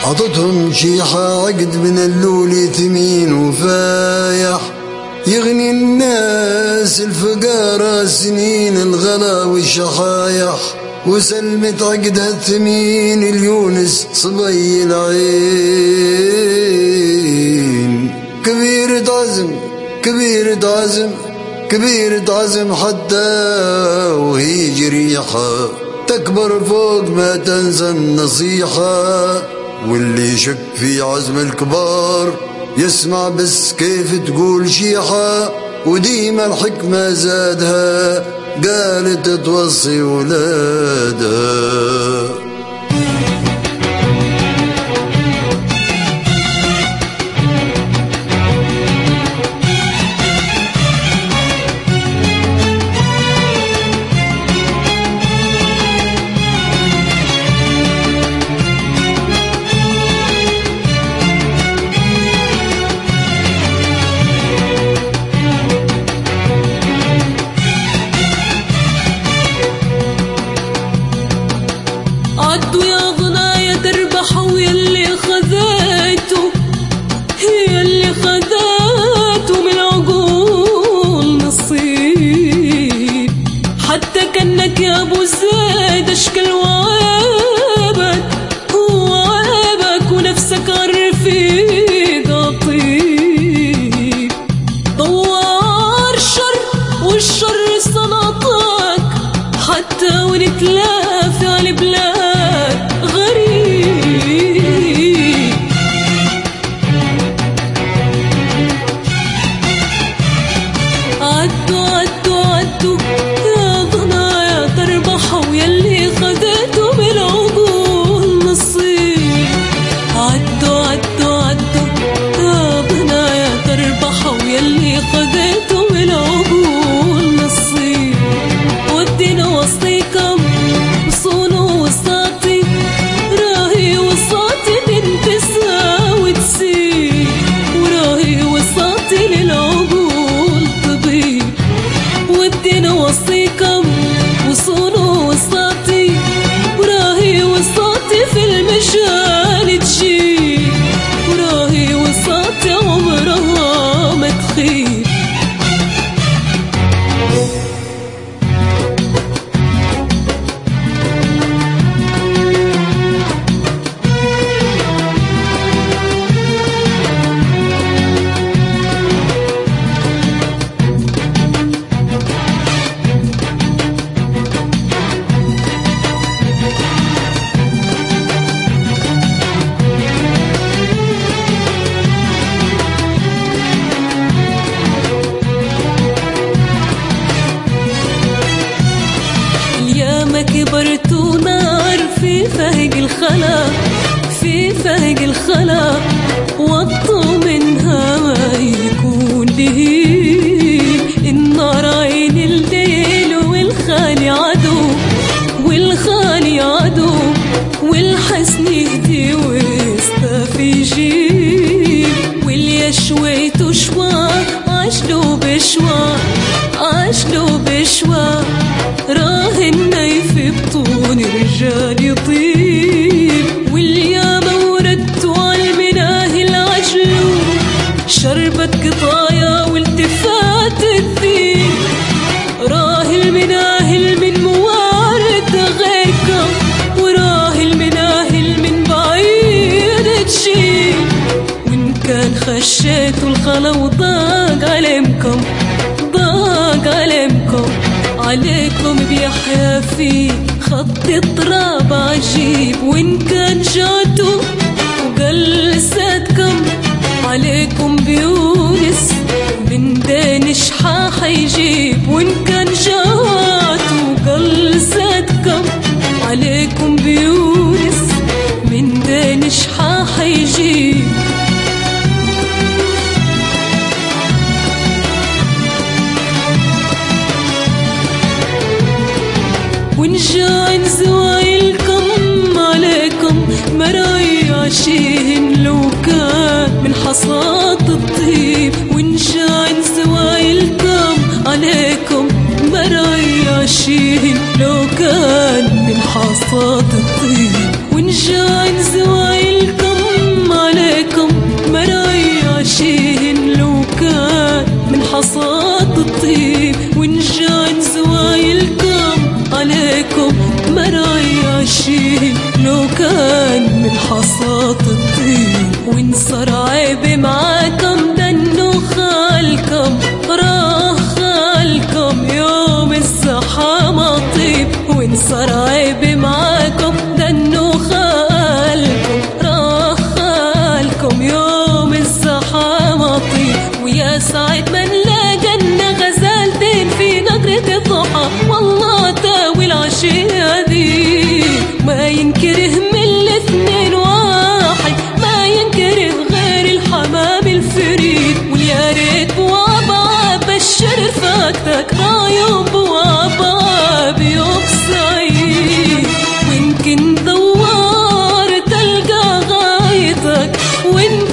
حطتهم شيحة عقد من اللولي ثمين وفايح، يغني الناس الفقارة سنين الغلا والشحايح، وسلمت عقدها الثمين اليونس صبي العين. كبيرة عزم كبيرة عزم كبيرة عزم حتى وهي جريحة، تكبر فوق ما تنسى النصيحة، واللي يشك في عزم الكبار يسمع بس كيف تقول شيحة، وديما الحكمة زادها قالت توصي ولادها. عدوا يا ضنايا تربحوا يلي خذيتوا، يلي خذيتوا من العقول نصيب، حتى كأنك يا ابو زيد اشكال وعيبك، وعيبك ونفسك عالرفيق عطيب، دوار شر والشر سلطك، حتى ونتلافى عالبلاد كبرت ونار في فهق الخلا، في فهق الخلا، وطوا منها ما يكون لهيب، النار عين الليل والخالي عدو، والخالي عدو، والحسن يهدي ويستفي يجيب، واللي شويته شوا عشلو بشوا، عشلو بشوا، راهن في بطون الرجال يطيب، والياما وردتوا عالمناه العجلو، شربت قطايا والتفات الذيب، راه المناهل من موارد غيركم، وراه المناهل من بعيد تجيب، وإن كان خشيتوا الخلا وضاق علمكم، ضاق علمكم، عليكم بيحيا في خط التراب عجيب، وإن كان جاتوا وقلستكم، عليكم بيونس من دين شحاح يجيب، وإن كان جاتوا وقلستكم، عليكم بيونس من دين شحاح يجيب. وإن جاء زوايلكم عليكم مراي عشيهن لو كان من حصاد الطيب، وإن جاء زوايلكم عليكم مراي عشيهن لو كان من حصاد الطيب، وإن جاء زوايلكم الزحام طيب، وإن صار عيب معاكم ده إنه خالكم راح خالكم يوم الزحام طيب. ويا سعد من لاقى لنا غزالتين في نقرة الضحى، والله تاوي العشية دي ما ينكره من الاثنين واحد، ما ينكره غير الحمام الفريد. واليا ريت بوابا بشر فاكتك رايوم بوابا بيوم سعيد، ويمكن دوار تلقى غايتك، وإن